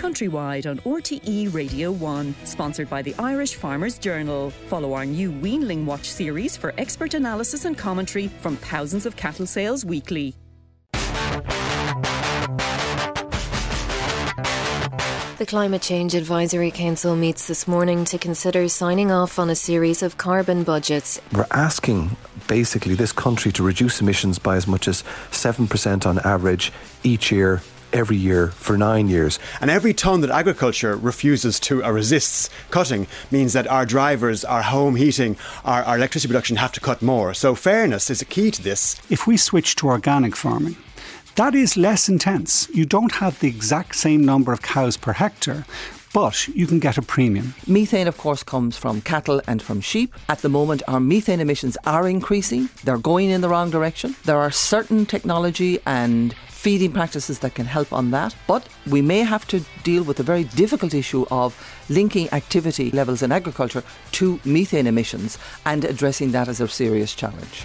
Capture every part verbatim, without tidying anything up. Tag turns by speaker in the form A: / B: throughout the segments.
A: countrywide on R T E Radio one, sponsored by the Irish Farmers Journal. Follow our new Weanling Watch series for expert analysis and commentary from thousands of cattle sales weekly.
B: The Climate Change Advisory Council meets this morning to consider signing off on a series of carbon budgets.
C: We're asking basically this country to reduce emissions by as much as seven percent on average each year, every year for nine years.
D: And every tonne that agriculture refuses to or resists cutting means that our drivers, our home heating, our, our electricity production have to cut more. So fairness is a key to this.
E: If we switch to organic farming, that is less intense. You don't have the exact same number of cows per hectare, but you can get a premium.
F: Methane, of course, comes from cattle and from sheep. At the moment, our methane emissions are increasing. They're going in the wrong direction. There are certain technology and feeding practices that can help on that, but we may have to deal with the very difficult issue of linking activity levels in agriculture to methane emissions and addressing that as a serious challenge.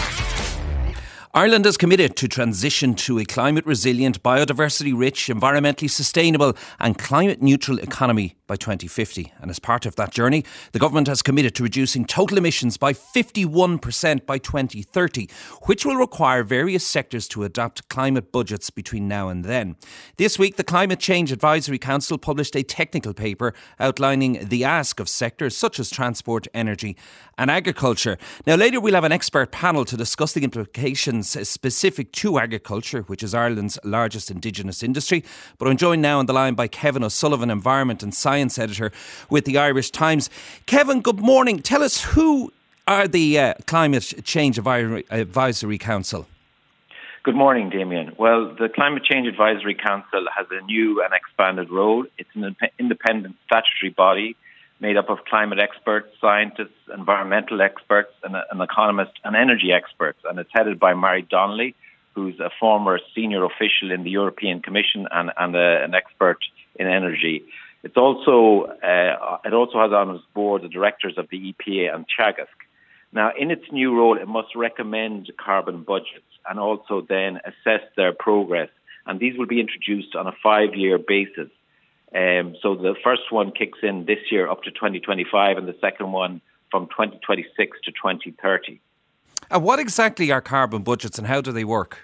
G: Ireland is committed to transition to a climate-resilient, biodiversity-rich, environmentally sustainable and climate-neutral economy by twenty fifty. And as part of that journey, the government has committed to reducing total emissions by fifty-one percent by twenty thirty, which will require various sectors to adopt climate budgets between now and then. This week, the Climate Change Advisory Council published a technical paper outlining the ask of sectors such as transport, energy and agriculture. Now, later we'll have an expert panel to discuss the implications specific to agriculture, which is Ireland's largest indigenous industry. But I'm joined now on the line by Kevin O'Sullivan, Environment and Science Editor with the Irish Times. Kevin, good morning. Tell us, who are the uh, Climate Change Advisory Council?
H: Good morning, Damien. Well, the Climate Change Advisory Council has a new and expanded role. It's an independent statutory body made up of climate experts, scientists, environmental experts, and an economist and energy experts. And it's headed by Mary Donnelly, who's a former senior official in the European Commission and, and a, an expert in energy. It's also uh, it also has on its board the directors of the E P A and Teagasc. Now, in its new role, it must recommend carbon budgets and also then assess their progress. And these will be introduced on a five-year basis. Um, so the first one kicks in this year up to twenty twenty-five and the second one from twenty twenty-six to twenty thirty.
G: And what exactly are carbon budgets and how do they work?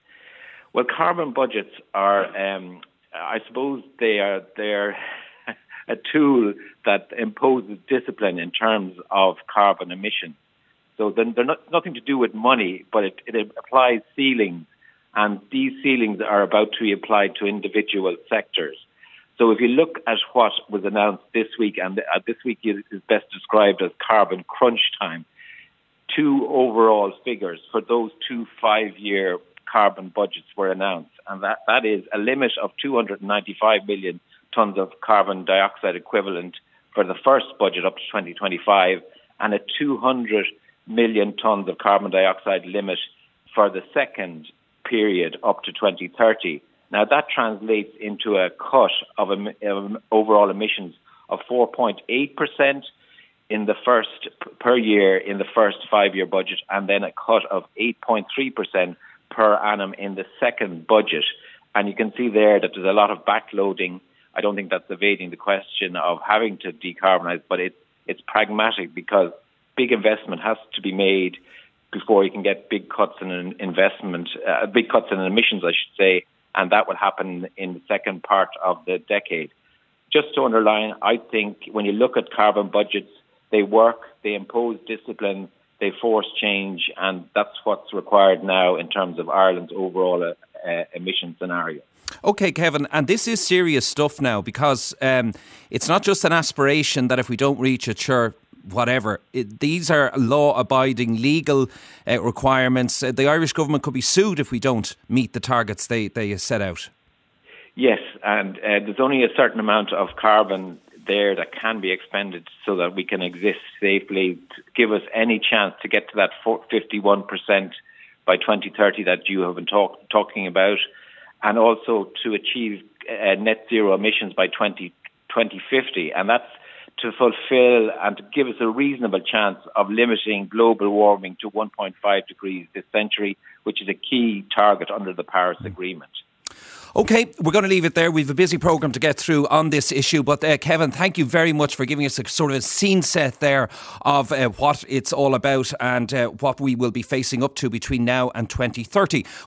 H: Well, carbon budgets are, um, I suppose they are they're a tool that imposes discipline in terms of carbon emissions. So then they're not, nothing to do with money, but it, it applies ceilings, and these ceilings are about to be applied to individual sectors. So if you look at what was announced this week, and uh, this week is, is best described as carbon crunch time, two overall figures for those two five-year carbon budgets were announced. And that, that is a limit of two hundred ninety-five million tonnes of carbon dioxide equivalent for the first budget up to twenty twenty-five, and a two hundred million tonnes of carbon dioxide limit for the second period up to twenty thirty. Now, that translates into a cut of um, overall emissions of four point eight percent in the first per year in the first five-year budget, and then a cut of eight point three percent per annum in the second budget. And you can see there that there's a lot of backloading. I don't think that's evading the question of having to decarbonise, but it, it's pragmatic because big investment has to be made before you can get big cuts in investment, uh, big cuts in emissions, I should say. And that will happen in the second part of the decade. Just to underline, I think when you look at carbon budgets, they work, they impose discipline, they force change, and that's what's required now in terms of Ireland's overall uh, uh, emission scenario.
G: OK, Kevin, and this is serious stuff now because um, it's not just an aspiration that if we don't reach it, sure, whatever. It, these are law-abiding legal uh, requirements. Uh, the Irish government could be sued if we don't meet the targets they, they set out.
H: Yes, and uh, there's only a certain amount of carbon there that can be expended so that we can exist safely, to give us any chance to get to that fifty-one percent by twenty thirty that you have been talk, talking about, and also to achieve uh, net zero emissions by twenty fifty. And that's to fulfill and to give us a reasonable chance of limiting global warming to one point five degrees this century, which is a key target under the Paris Agreement.
G: OK, we're going to leave it there. We've a busy programme to get through on this issue. But uh, Kevin, thank you very much for giving us a sort of a scene set there of uh, what it's all about and uh, what we will be facing up to between now and twenty thirty.